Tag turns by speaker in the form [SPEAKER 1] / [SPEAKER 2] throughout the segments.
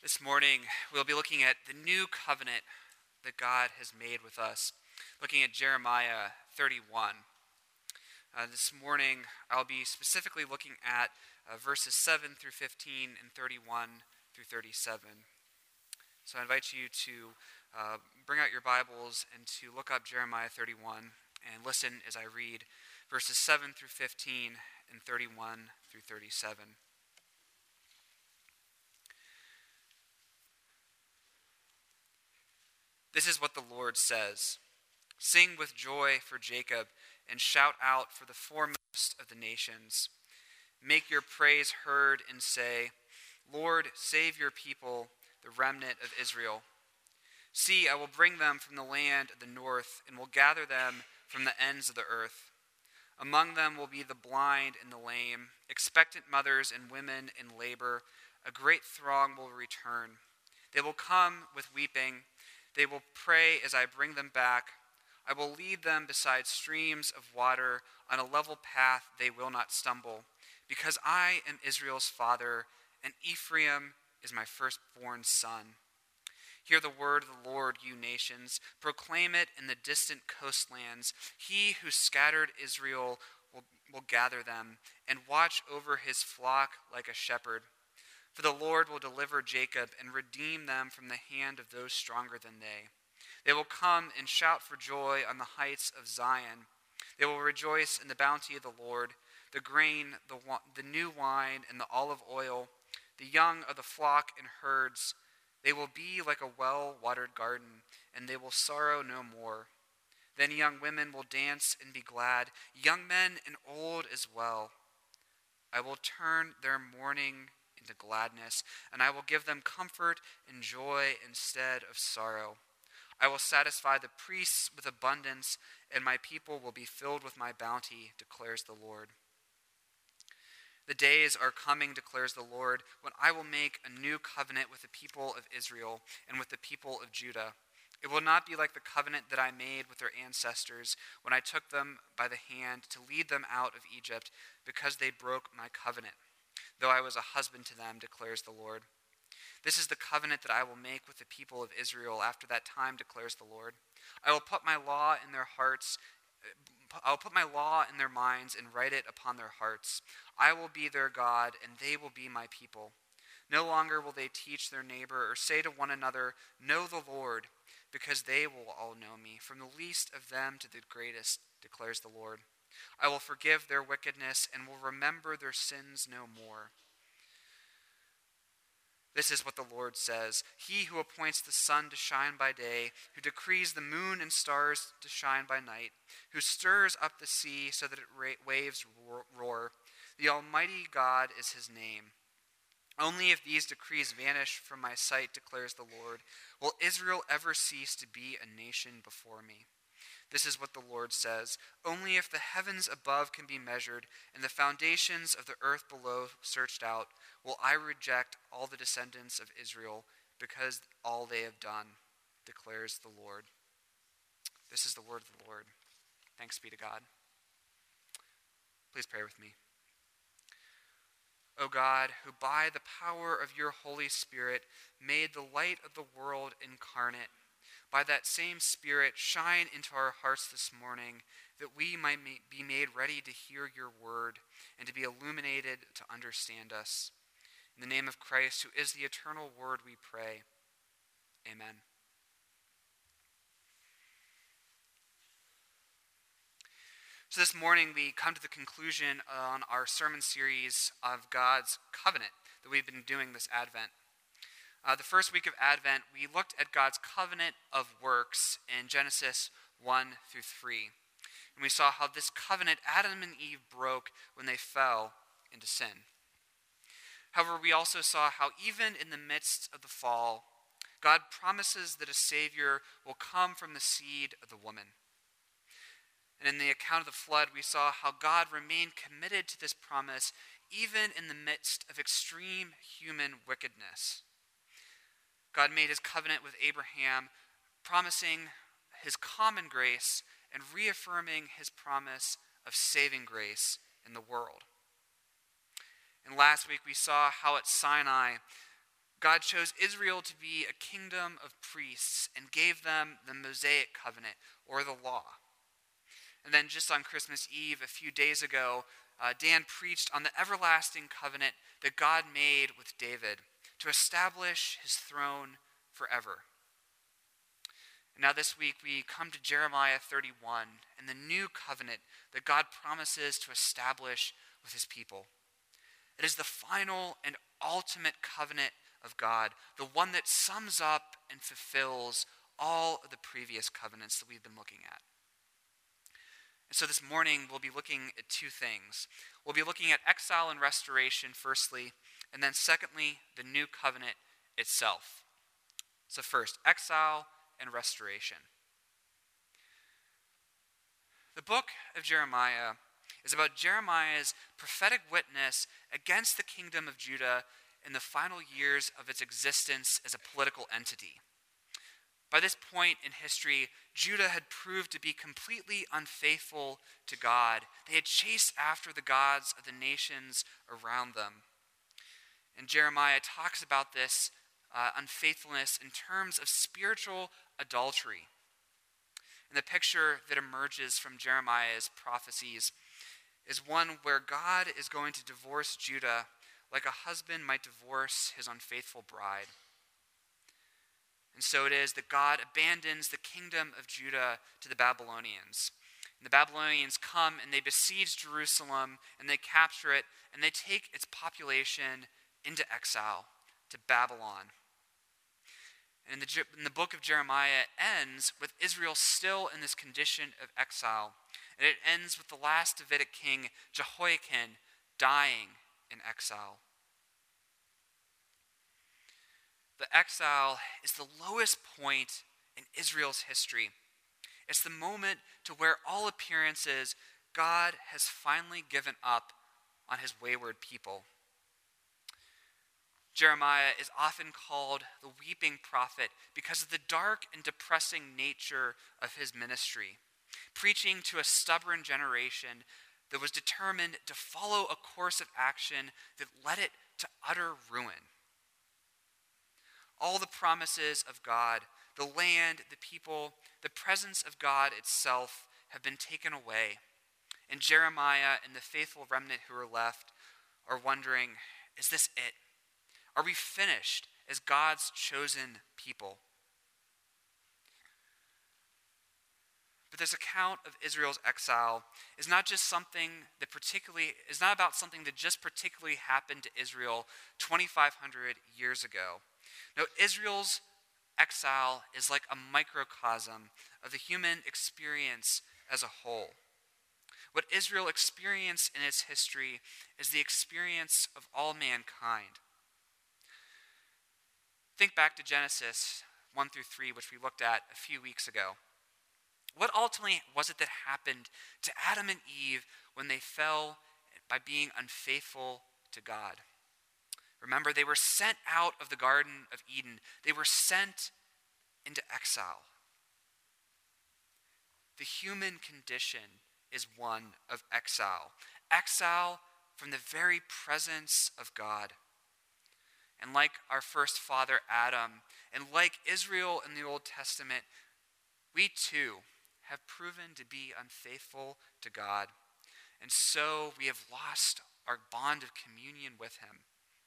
[SPEAKER 1] This morning, we'll be looking at the new covenant that God has made with us, looking at Jeremiah 31. This morning, I'll be specifically looking at verses 7 through 15 and 31 through 37. So I invite you to bring out your Bibles and to look up Jeremiah 31 and listen as I read verses 7 through 15 and 31 through 37. This is what the Lord says. Sing with joy for Jacob and shout out for the foremost of the nations. Make your praise heard and say, Lord, save your people, the remnant of Israel. See, I will bring them from the land of the north and will gather them from the ends of the earth. Among them will be the blind and the lame, expectant mothers and women in labor. A great throng will return. They will come with weeping. They will pray as I bring them back. I will lead them beside streams of water. On a level path they will not stumble. Because I am Israel's father, and Ephraim is my firstborn son. Hear the word of the Lord, you nations. Proclaim it in the distant coastlands. He who scattered Israel will gather them and watch over his flock like a shepherd. For the Lord will deliver Jacob and redeem them from the hand of those stronger than they. They will come and shout for joy on the heights of Zion. They will rejoice in the bounty of the Lord, the grain, the new wine, and the olive oil, the young of the flock and herds. They will be like a well-watered garden, and they will sorrow no more. Then young women will dance and be glad, young men and old as well. I will turn their mourning into gladness, and I will give them comfort and joy instead of sorrow. I will satisfy the priests with abundance, and my people will be filled with my bounty, declares the Lord. The days are coming, declares the Lord, when I will make a new covenant with the people of Israel and with the people of Judah. It will not be like the covenant that I made with their ancestors when I took them by the hand to lead them out of Egypt, because they broke my covenant, though I was a husband to them, declares the Lord. This is the covenant that I will make with the people of Israel after that time, declares the Lord. I will put my law in their hearts. I'll put my law in their minds and write it upon their hearts. I will be their God, and they will be my people. No longer will they teach their neighbor or say to one another, Know the Lord, because they will all know me, from the least of them to the greatest, declares the Lord. I will forgive their wickedness and will remember their sins no more. This is what the Lord says. He who appoints the sun to shine by day, who decrees the moon and stars to shine by night, who stirs up the sea so that waves roar. The Almighty God is his name. Only if these decrees vanish from my sight, declares the Lord, will Israel ever cease to be a nation before me. This is what the Lord says. Only if the heavens above can be measured and the foundations of the earth below searched out, will I reject all the descendants of Israel because all they have done, declares the Lord. This is the word of the Lord. Thanks be to God. Please pray with me. O God, who by the power of your Holy Spirit made the light of the world incarnate, by that same Spirit shine into our hearts this morning, that we might be made ready to hear your word and to be illuminated to understand us. In the name of Christ, who is the eternal word, we pray. Amen. So this morning we come to the conclusion on our sermon series of God's covenant that we've been doing this Advent. The first week of Advent, we looked at God's covenant of works in Genesis 1 through 3. And we saw how this covenant Adam and Eve broke when they fell into sin. However, we also saw how even in the midst of the fall, God promises that a Savior will come from the seed of the woman. And in the account of the flood, we saw how God remained committed to this promise even in the midst of extreme human wickedness. God made his covenant with Abraham, promising his common grace and reaffirming his promise of saving grace in the world. And last week we saw how at Sinai, God chose Israel to be a kingdom of priests and gave them the Mosaic covenant, or the law. And then just on Christmas Eve, a few days ago, Dan preached on the everlasting covenant that God made with David to establish his throne forever. And now this week we come to Jeremiah 31 and the new covenant that God promises to establish with his people. It is the final and ultimate covenant of God, the one that sums up and fulfills all of the previous covenants that we've been looking at. And so this morning we'll be looking at two things. We'll be looking at exile and restoration firstly, and then secondly, the new covenant itself. So first, exile and restoration. The book of Jeremiah is about Jeremiah's prophetic witness against the kingdom of Judah in the final years of its existence as a political entity. By this point in history, Judah had proved to be completely unfaithful to God. They had chased after the gods of the nations around them. And Jeremiah talks about this unfaithfulness in terms of spiritual adultery. And the picture that emerges from Jeremiah's prophecies is one where God is going to divorce Judah like a husband might divorce his unfaithful bride. And so it is that God abandons the kingdom of Judah to the Babylonians. And the Babylonians come and they besiege Jerusalem and they capture it and they take its population into exile to Babylon. And the book of Jeremiah ends with Israel still in this condition of exile. And it ends with the last Davidic king, Jehoiakim, dying in exile. The exile is the lowest point in Israel's history. It's the moment to where all appearances God has finally given up on his wayward people. Jeremiah is often called the weeping prophet because of the dark and depressing nature of his ministry, preaching to a stubborn generation that was determined to follow a course of action that led it to utter ruin. All the promises of God, the land, the people, the presence of God itself have been taken away. And Jeremiah and the faithful remnant who are left are wondering, is this it? Are we finished as God's chosen people? But this account of Israel's exile is not about something that just particularly happened to Israel 2,500 years ago. No, Israel's exile is like a microcosm of the human experience as a whole. What Israel experienced in its history is the experience of all mankind. Think back to Genesis 1 through 3, which we looked at a few weeks ago. What ultimately was it that happened to Adam and Eve when they fell by being unfaithful to God? Remember, they were sent out of the Garden of Eden. They were sent into exile. The human condition is one of exile. Exile from the very presence of God. And like our first father Adam, and like Israel in the Old Testament, we too have proven to be unfaithful to God. And so we have lost our bond of communion with him.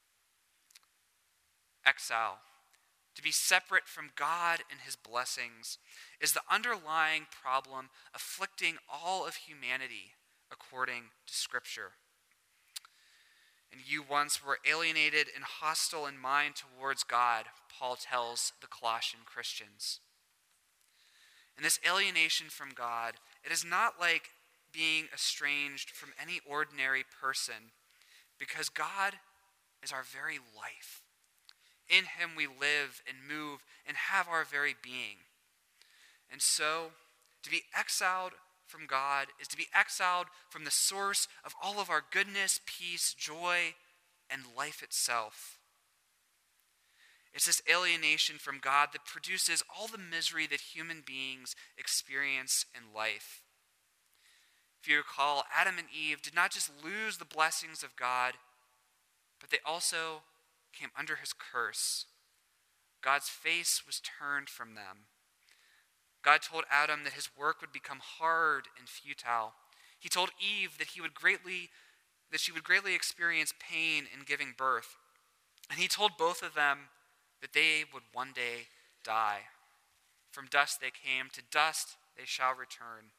[SPEAKER 1] Exile, to be separate from God and his blessings, is the underlying problem afflicting all of humanity according to Scripture. And you once were alienated and hostile in mind towards God, Paul tells the Colossian Christians. And this alienation from God, it is not like being estranged from any ordinary person, because God is our very life. In him we live and move and have our very being. And so, to be exiled from God is to be exiled from the source of all of our goodness, peace, joy, and life itself. It's this alienation from God that produces all the misery that human beings experience in life. If you recall, Adam and Eve did not just lose the blessings of God, but they also came under his curse. God's face was turned from them. God told Adam that his work would become hard and futile. He told Eve that she would greatly experience pain in giving birth. And he told both of them that they would one day die. From dust they came, to dust they shall return.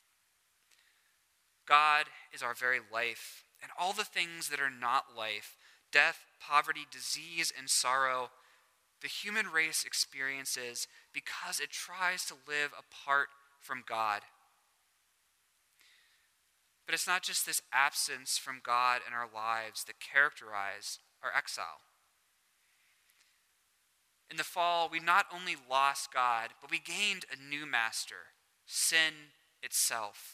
[SPEAKER 1] God is our very life, and all the things that are not life, death, poverty, disease, and sorrow, the human race experiences because it tries to live apart from God. But it's not just this absence from God in our lives that characterize our exile. In the fall, we not only lost God, but we gained a new master, sin itself.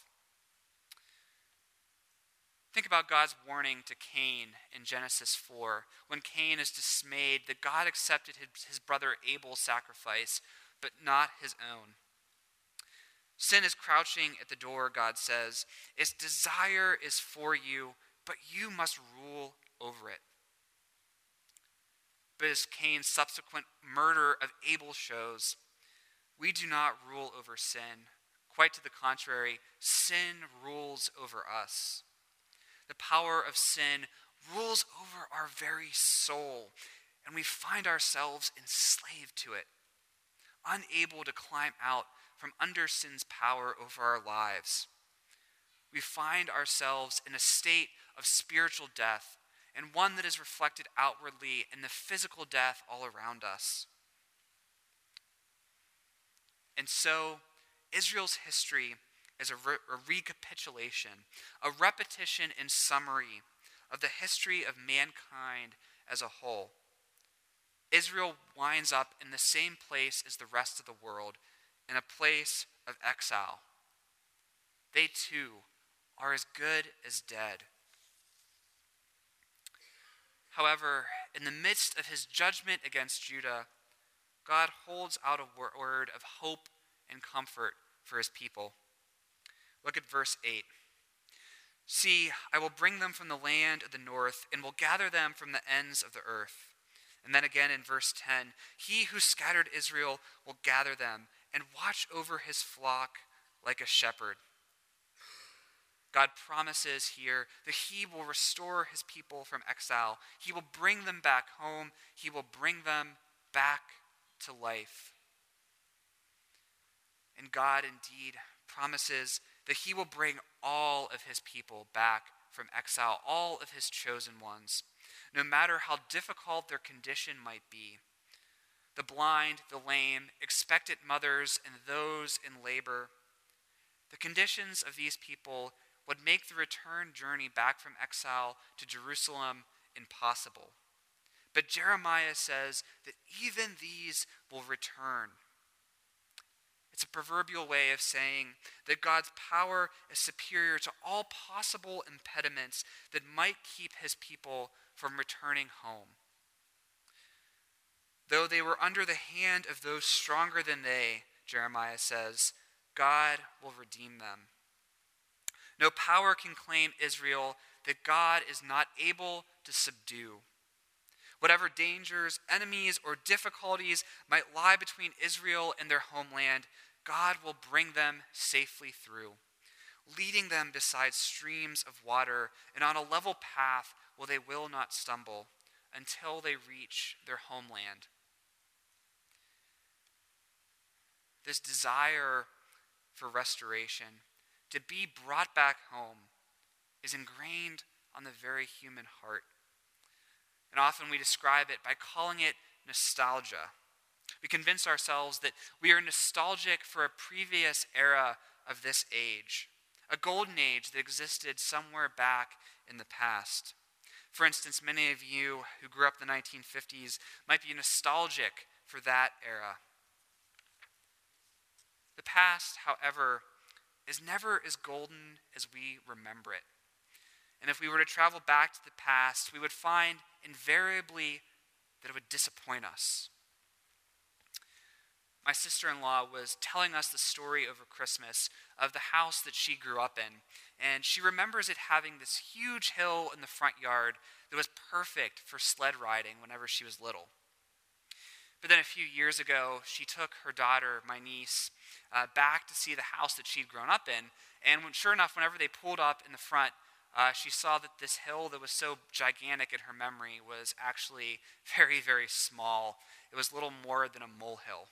[SPEAKER 1] Think about God's warning to Cain in Genesis 4, when Cain is dismayed that God accepted his brother Abel's sacrifice, but not his own. Sin is crouching at the door, God says. Its desire is for you, but you must rule over it. But as Cain's subsequent murder of Abel shows, we do not rule over sin. Quite to the contrary, sin rules over us. The power of sin rules over our very soul, and we find ourselves enslaved to it, unable to climb out from under sin's power over our lives. We find ourselves in a state of spiritual death, and one that is reflected outwardly in the physical death all around us. And so, Israel's history is a recapitulation, a repetition and summary of the history of mankind as a whole. Israel winds up in the same place as the rest of the world, in a place of exile. They too are as good as dead. However, in the midst of his judgment against Judah, God holds out a word of hope and comfort for his people. Look at verse 8. See, I will bring them from the land of the north, and will gather them from the ends of the earth. And then again in verse 10, he who scattered Israel will gather them and watch over his flock like a shepherd. God promises here that he will restore his people from exile. He will bring them back home. He will bring them back to life. And God indeed promises that he will bring all of his people back from exile, all of his chosen ones, no matter how difficult their condition might be. The blind, the lame, expectant mothers, and those in labor. The conditions of these people would make the return journey back from exile to Jerusalem impossible. But Jeremiah says that even these will return. It's a proverbial way of saying that God's power is superior to all possible impediments that might keep his people from returning home. Though they were under the hand of those stronger than they, Jeremiah says, God will redeem them. No power can claim Israel that God is not able to subdue. Whatever dangers, enemies, or difficulties might lie between Israel and their homeland, God will bring them safely through, leading them beside streams of water and on a level path where they will not stumble until they reach their homeland. This desire for restoration, to be brought back home, is ingrained on the very human heart. And often we describe it by calling it nostalgia. We convince ourselves that we are nostalgic for a previous era of this age, a golden age that existed somewhere back in the past. For instance, many of you who grew up in the 1950s might be nostalgic for that era. The past, however, is never as golden as we remember it. And if we were to travel back to the past, we would find invariably that it would disappoint us. My sister-in-law was telling us the story over Christmas of the house that she grew up in. And she remembers it having this huge hill in the front yard that was perfect for sled riding whenever she was little. But then a few years ago, she took her daughter, my niece, back to see the house that she'd grown up in. And sure enough, whenever they pulled up in the front, she saw that this hill that was so gigantic in her memory was actually very, very small. It was little more than a molehill.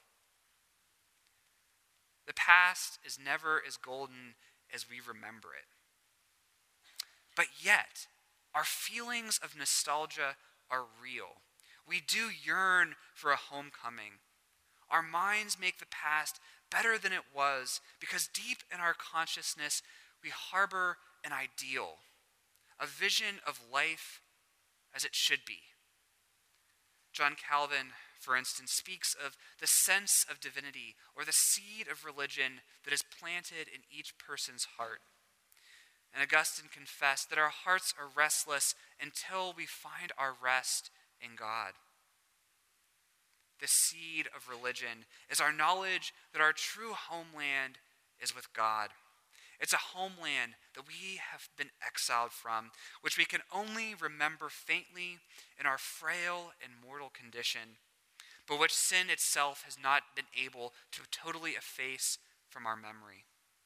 [SPEAKER 1] The past is never as golden as we remember it. But yet, our feelings of nostalgia are real. We do yearn for a homecoming. Our minds make the past better than it was because deep in our consciousness, we harbor an ideal, a vision of life as it should be. John Calvin, for instance, speaks of the sense of divinity or the seed of religion that is planted in each person's heart. And Augustine confessed that our hearts are restless until we find our rest in God. The seed of religion is our knowledge that our true homeland is with God. It's a homeland that we have been exiled from, which we can only remember faintly in our frail and mortal condition, but which sin itself has not been able to totally efface from our memory.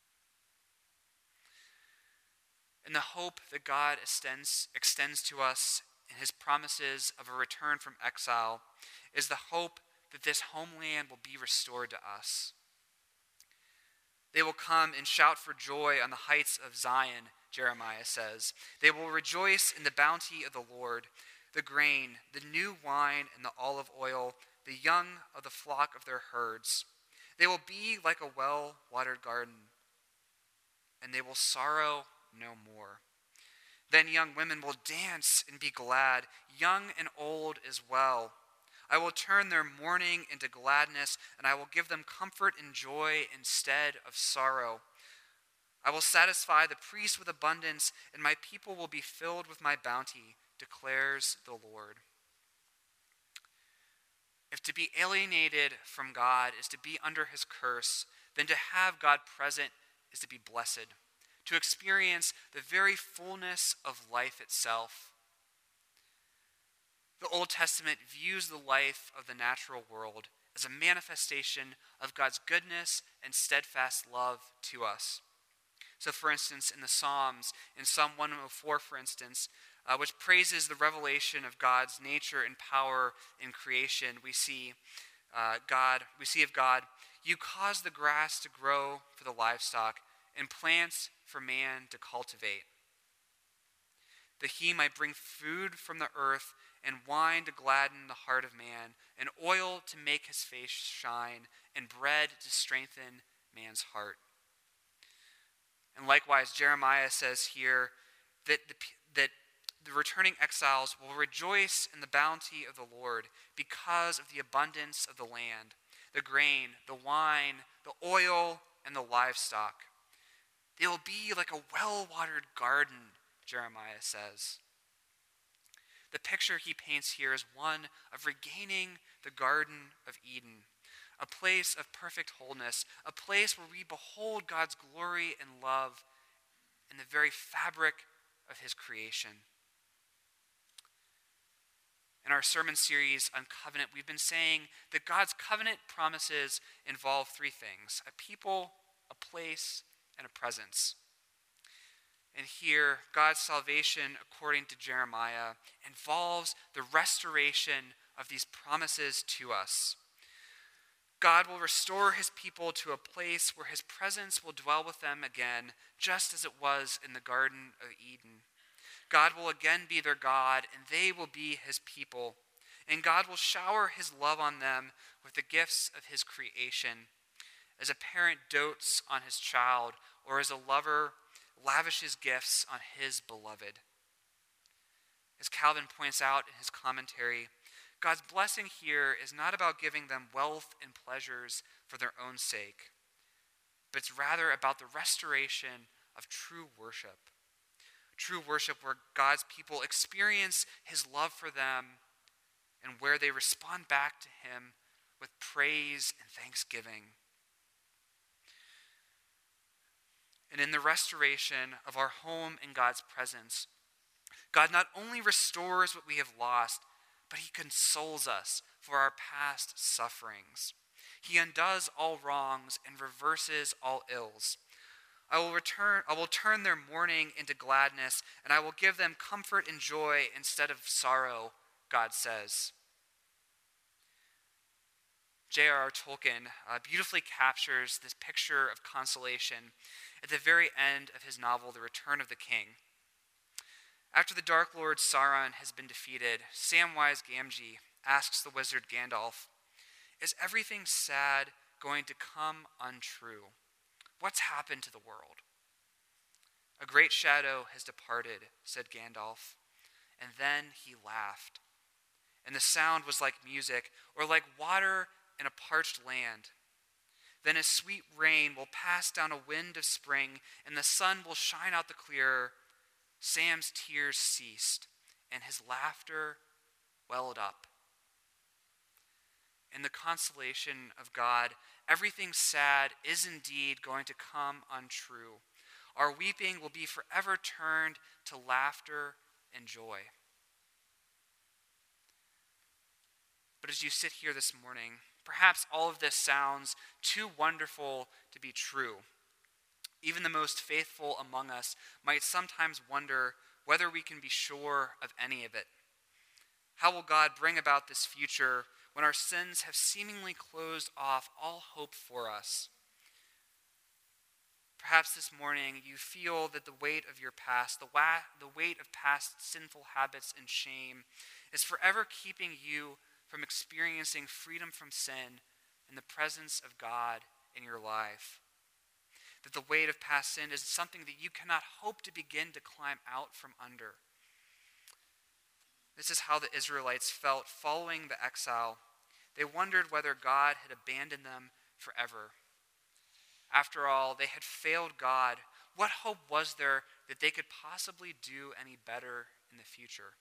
[SPEAKER 1] And the hope that God extends to us in his promises of a return from exile is the hope that this homeland will be restored to us. They will come and shout for joy on the heights of Zion, Jeremiah says. They will rejoice in the bounty of the Lord, the grain, the new wine, and the olive oil, the young of the flock of their herds. They will be like a well-watered garden, and they will sorrow no more. Then young women will dance and be glad, young and old as well. I will turn their mourning into gladness, and I will give them comfort and joy instead of sorrow. I will satisfy the priest with abundance, and my people will be filled with my bounty, declares the Lord. If to be alienated from God is to be under his curse, then to have God present is to be blessed, to experience the very fullness of life itself. The Old Testament views the life of the natural world as a manifestation of God's goodness and steadfast love to us. So for instance, in the Psalms, in Psalm 104, for instance, which praises the revelation of God's nature and power in creation, we see of God, you cause the grass to grow for the livestock and plants for man to cultivate, that he might bring food from the earth and wine to gladden the heart of man, and oil to make his face shine, and bread to strengthen man's heart. And likewise, Jeremiah says here that the returning exiles will rejoice in the bounty of the Lord because of the abundance of the land, the grain, the wine, the oil, and the livestock. They will be like a well-watered garden, Jeremiah says. The picture he paints here is one of regaining the Garden of Eden, a place of perfect wholeness, a place where we behold God's glory and love in the very fabric of his creation. In our sermon series on covenant, we've been saying that God's covenant promises involve three things: a people, a place, and a presence. And here, God's salvation, according to Jeremiah, involves the restoration of these promises to us. God will restore his people to a place where his presence will dwell with them again, just as it was in the Garden of Eden. God will again be their God, and they will be his people. And God will shower his love on them with the gifts of his creation, as a parent dotes on his child, or as a lover lavishes gifts on his beloved. As Calvin points out in his commentary, God's blessing here is not about giving them wealth and pleasures for their own sake, but it's rather about the restoration of true worship. True worship where God's people experience his love for them and where they respond back to him with praise and thanksgiving. And in the restoration of our home in God's presence, God not only restores what we have lost, but he consoles us for our past sufferings. He undoes all wrongs and reverses all ills. I will turn their mourning into gladness, and I will give them comfort and joy instead of sorrow, God says. J.R.R. Tolkien beautifully captures this picture of consolation at the very end of his novel, The Return of the King. After the Dark Lord Sauron has been defeated, Samwise Gamgee asks the wizard Gandalf, "Is everything sad going to come untrue? What's happened to the world?" "A great shadow has departed," said Gandalf, and then he laughed. And the sound was like music, or like water in a parched land. Then a sweet rain will pass down a wind of spring, and the sun will shine out the clearer. Sam's tears ceased, and his laughter welled up. In the consolation of God, everything sad is indeed going to come untrue. Our weeping will be forever turned to laughter and joy. But as you sit here this morning, perhaps all of this sounds too wonderful to be true. Even the most faithful among us might sometimes wonder whether we can be sure of any of it. How will God bring about this future when our sins have seemingly closed off all hope for us? Perhaps this morning you feel that the weight of your past, the weight of past sinful habits and shame, is forever keeping you from experiencing freedom from sin and the presence of God in your life. That the weight of past sin is something that you cannot hope to begin to climb out from under. This is how the Israelites felt following the exile. They wondered whether God had abandoned them forever. After all, they had failed God. What hope was there that they could possibly do any better in the future?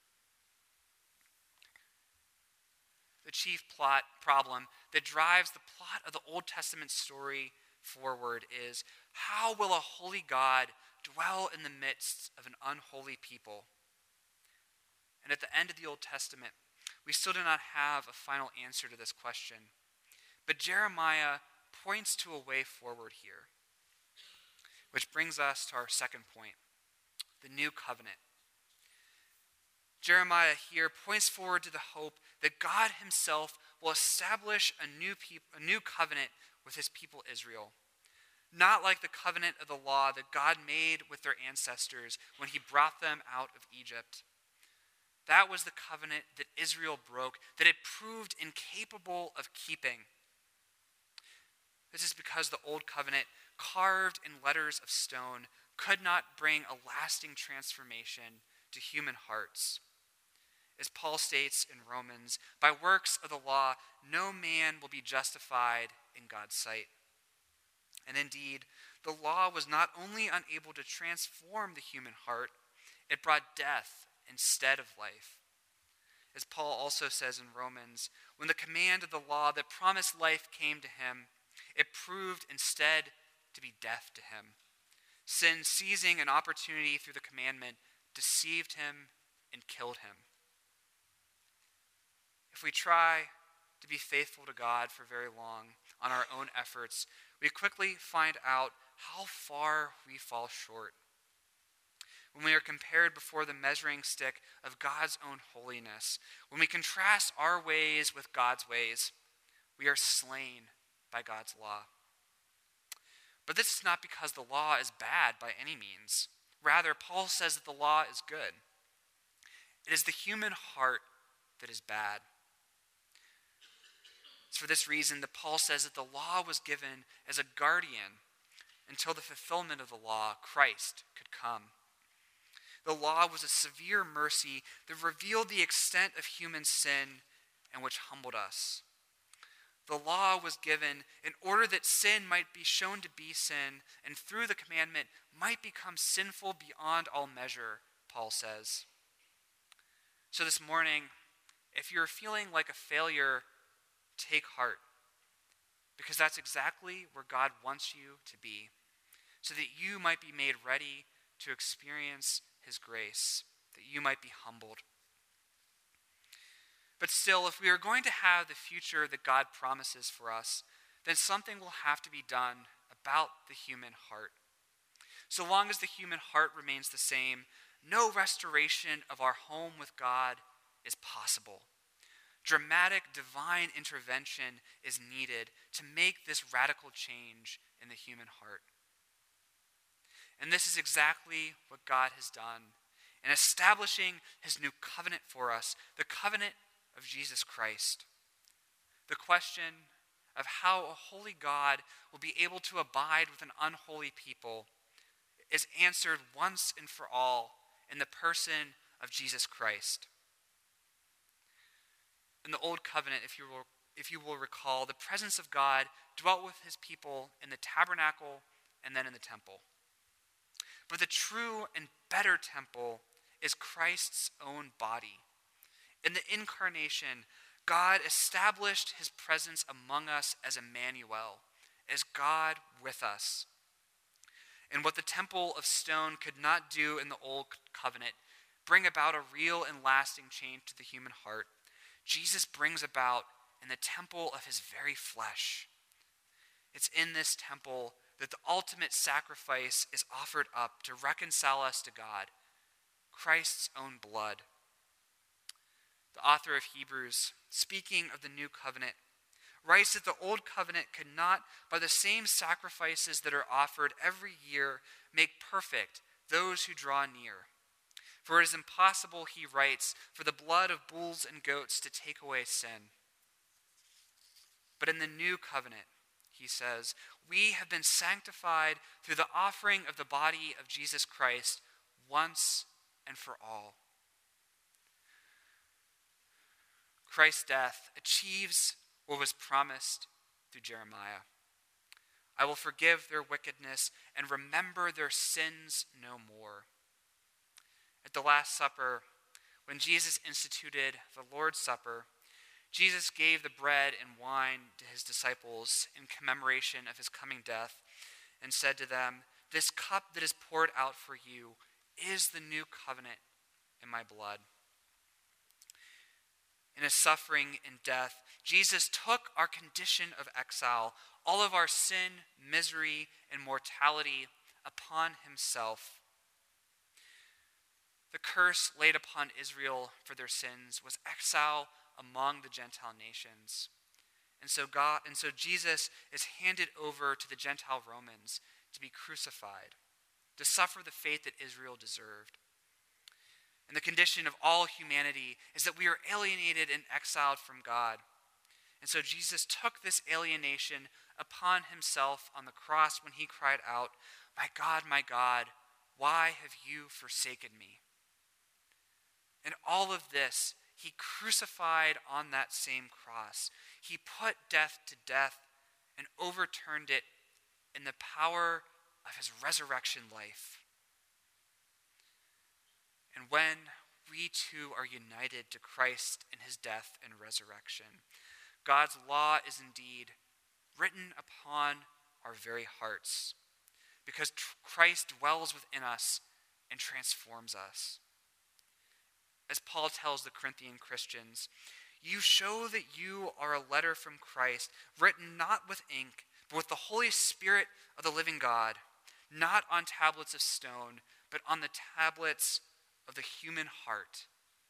[SPEAKER 1] The chief problem that drives the plot of the Old Testament story forward is, how will a holy God dwell in the midst of an unholy people? And at the end of the Old Testament, we still do not have a final answer to this question. But Jeremiah points to a way forward here, which brings us to our second point, the new covenant. Jeremiah here points forward to the hope that God himself will establish a new covenant with his people Israel. Not like the covenant of the law that God made with their ancestors when he brought them out of Egypt. That was the covenant that Israel broke, that it proved incapable of keeping. This is because the old covenant, carved in letters of stone, could not bring a lasting transformation to human hearts. As Paul states in Romans, by works of the law, no man will be justified in God's sight. And indeed, the law was not only unable to transform the human heart, it brought death instead of life. As Paul also says in Romans, when the command of the law that promised life came to him, it proved instead to be death to him. Sin, seizing an opportunity through the commandment, deceived him and killed him. If we try to be faithful to God for very long on our own efforts, we quickly find out how far we fall short. When we are compared before the measuring stick of God's own holiness, when we contrast our ways with God's ways, we are slain by God's law. But this is not because the law is bad by any means. Rather, Paul says that the law is good. It is the human heart that is bad. It's for this reason that Paul says that the law was given as a guardian until the fulfillment of the law, Christ, could come. The law was a severe mercy that revealed the extent of human sin and which humbled us. The law was given in order that sin might be shown to be sin, and through the commandment might become sinful beyond all measure, Paul says. So this morning, if you're feeling like a failure, take heart, because that's exactly where God wants you to be, so that you might be made ready to experience his grace, that you might be humbled. But still, if we are going to have the future that God promises for us, then something will have to be done about the human heart. So long as the human heart remains the same, no restoration of our home with God is possible. Dramatic divine intervention is needed to make this radical change in the human heart. And this is exactly what God has done in establishing his new covenant for us, the covenant of Jesus Christ. The question of how a holy God will be able to abide with an unholy people is answered once and for all in the person of Jesus Christ. In the Old Covenant, if you will recall, the presence of God dwelt with his people in the tabernacle and then in the temple. But the true and better temple is Christ's own body. In the incarnation, God established his presence among us as Emmanuel, as God with us. And what the temple of stone could not do in the Old Covenant, bring about a real and lasting change to the human heart, Jesus brings about in the temple of his very flesh. It's in this temple that the ultimate sacrifice is offered up to reconcile us to God, Christ's own blood. The author of Hebrews, speaking of the new covenant, writes that the old covenant could not, by the same sacrifices that are offered every year, make perfect those who draw near. For it is impossible, he writes, for the blood of bulls and goats to take away sin. But in the new covenant, he says, we have been sanctified through the offering of the body of Jesus Christ once and for all. Christ's death achieves what was promised through Jeremiah. I will forgive their wickedness and remember their sins no more. At the Last Supper, when Jesus instituted the Lord's Supper, Jesus gave the bread and wine to his disciples in commemoration of his coming death and said to them, "This cup that is poured out for you is the new covenant in my blood." In his suffering and death, Jesus took our condition of exile, all of our sin, misery, and mortality upon himself. The curse laid upon Israel for their sins was exile among the Gentile nations. And so Jesus is handed over to the Gentile Romans to be crucified, to suffer the fate that Israel deserved. And the condition of all humanity is that we are alienated and exiled from God. And so Jesus took this alienation upon himself on the cross when he cried out, my God, why have you forsaken me?" And all of this, he crucified on that same cross. He put death to death and overturned it in the power of his resurrection life. And when we too are united to Christ in his death and resurrection, God's law is indeed written upon our very hearts, because Christ dwells within us and transforms us. As Paul tells the Corinthian Christians, you show that you are a letter from Christ, written not with ink, but with the Holy Spirit of the living God, not on tablets of stone, but on the tablets of the human heart.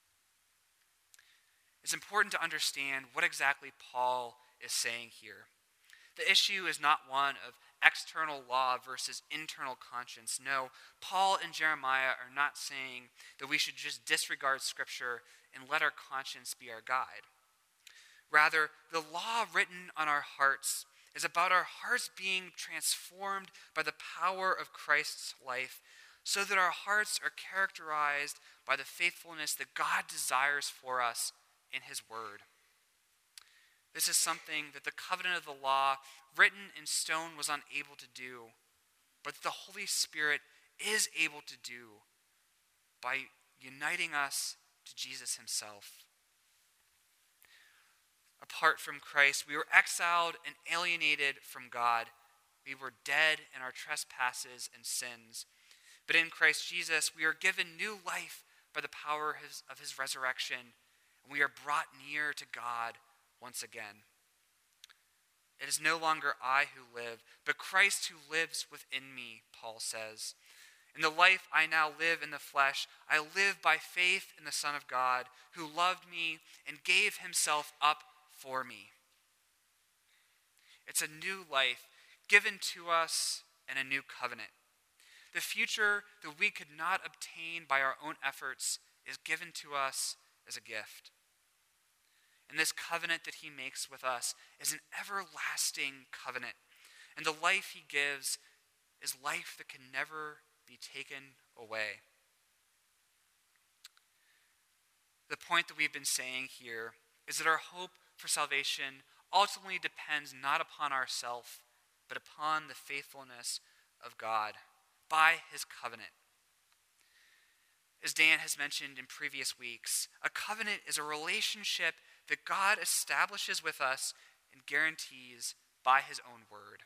[SPEAKER 1] It's important to understand what exactly Paul is saying here. The issue is not one of external law versus internal conscience. No, Paul and Jeremiah are not saying that we should just disregard Scripture and let our conscience be our guide. Rather, the law written on our hearts is about our hearts being transformed by the power of Christ's life, so that our hearts are characterized by the faithfulness that God desires for us in his word. This is something that the covenant of the law written in stone was unable to do, but the Holy Spirit is able to do by uniting us to Jesus himself. Apart from Christ, we were exiled and alienated from God. We were dead in our trespasses and sins. But in Christ Jesus, we are given new life by the power of his resurrection, and we are brought near to God once again. It is no longer I who live, but Christ who lives within me, Paul says. In the life I now live in the flesh, I live by faith in the Son of God, who loved me and gave himself up for me. It's a new life given to us in a new covenant. The future that we could not obtain by our own efforts is given to us as a gift. And this covenant that he makes with us is an everlasting covenant. And the life he gives is life that can never be taken away. The point that we've been saying here is that our hope for salvation ultimately depends not upon ourselves, but upon the faithfulness of God by his covenant. As Dan has mentioned in previous weeks, a covenant is a relationship that God establishes with us and guarantees by his own word.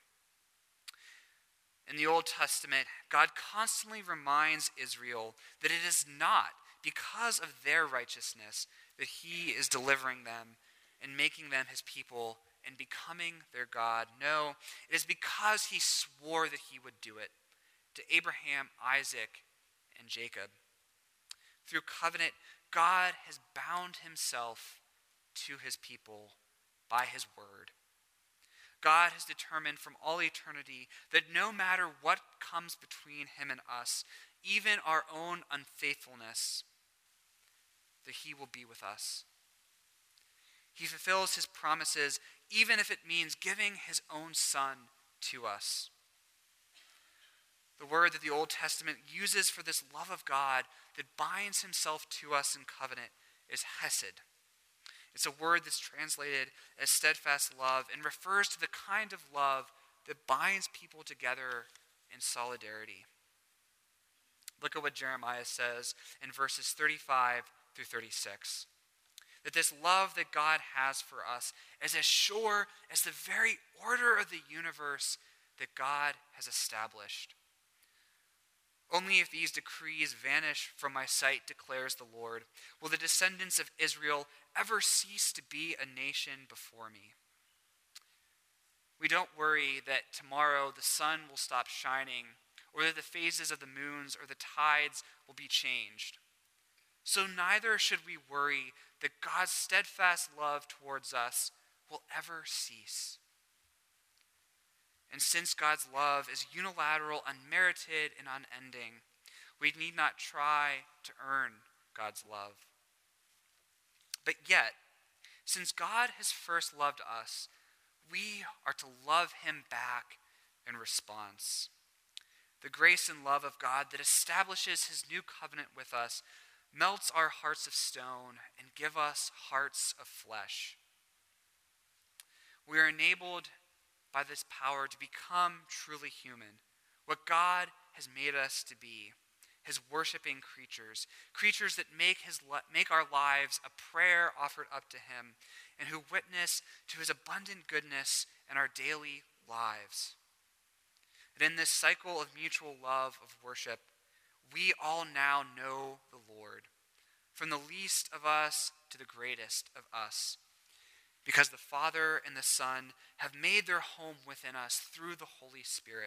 [SPEAKER 1] In the Old Testament, God constantly reminds Israel that it is not because of their righteousness that he is delivering them and making them his people and becoming their God. No, it is because he swore that he would do it to Abraham, Isaac, and Jacob. Through covenant, God has bound himself to his people by his word. God has determined from all eternity that no matter what comes between him and us, even our own unfaithfulness, that he will be with us. He fulfills his promises, even if it means giving his own son to us. The word that the Old Testament uses for this love of God that binds himself to us in covenant is hesed. It's a word that's translated as steadfast love and refers to the kind of love that binds people together in solidarity. Look at what Jeremiah says in verses 35 through 36. That this love that God has for us is as sure as the very order of the universe that God has established. Only if these decrees vanish from my sight, declares the Lord, will the descendants of Israel ever cease to be a nation before me. We don't worry that tomorrow the sun will stop shining, or that the phases of the moons or the tides will be changed. So neither should we worry that God's steadfast love towards us will ever cease. And since God's love is unilateral, unmerited, and unending, we need not try to earn God's love. But yet, since God has first loved us, we are to love him back in response. The grace and love of God that establishes his new covenant with us melts our hearts of stone and give us hearts of flesh. We are enabled by this power to become truly human, what God has made us to be, his worshiping creatures, creatures that make our lives a prayer offered up to him, and who witness to his abundant goodness in our daily lives. And in this cycle of mutual love of worship, we all now know the Lord, from the least of us to the greatest of us, because the Father and the Son have made their home within us through the Holy Spirit.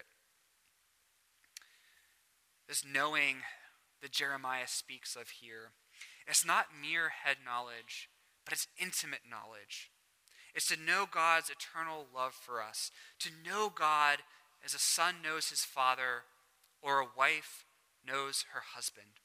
[SPEAKER 1] This knowing that Jeremiah speaks of here, it's not mere head knowledge, but it's intimate knowledge. It's to know God's eternal love for us, to know God as a son knows his father, or a wife knows her husband.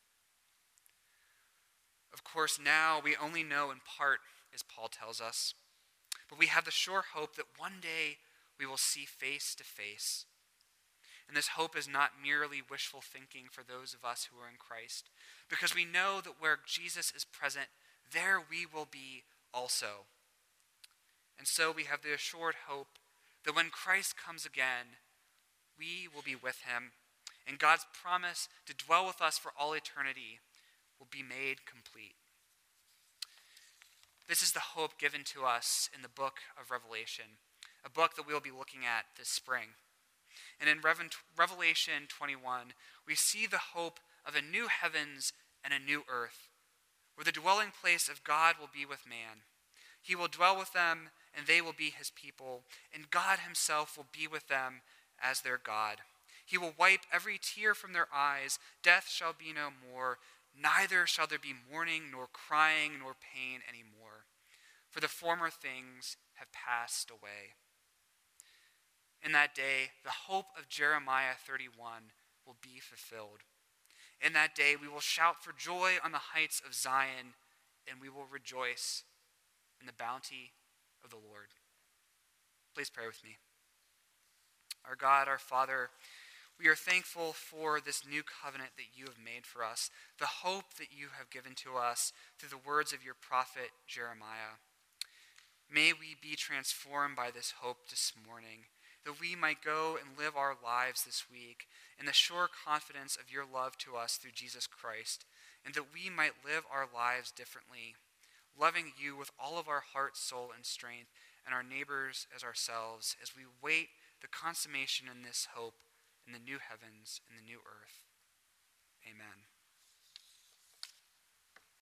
[SPEAKER 1] Of course, now we only know in part, as Paul tells us, but we have the sure hope that one day we will see face to face. And this hope is not merely wishful thinking for those of us who are in Christ, because we know that where Jesus is present, there we will be also. And so we have the assured hope that when Christ comes again, we will be with him, and God's promise to dwell with us for all eternity will be made complete. This is the hope given to us in the book of Revelation, a book that we'll be looking at this spring. And in Revelation 21, we see the hope of a new heavens and a new earth, where the dwelling place of God will be with man. He will dwell with them, and they will be his people, and God himself will be with them as their God. He will wipe every tear from their eyes. Death shall be no more, neither shall there be mourning, nor crying, nor pain anymore, for the former things have passed away. In that day, the hope of Jeremiah 31 will be fulfilled. In that day, we will shout for joy on the heights of Zion, and we will rejoice in the bounty of the Lord. Please pray with me. Our God, our Father, we are thankful for this new covenant that you have made for us, the hope that you have given to us through the words of your prophet Jeremiah. May we be transformed by this hope this morning, that we might go and live our lives this week in the sure confidence of your love to us through Jesus Christ, and that we might live our lives differently, loving you with all of our heart, soul, and strength, and our neighbors as ourselves, as we wait the consummation in this hope in the new heavens and the new earth.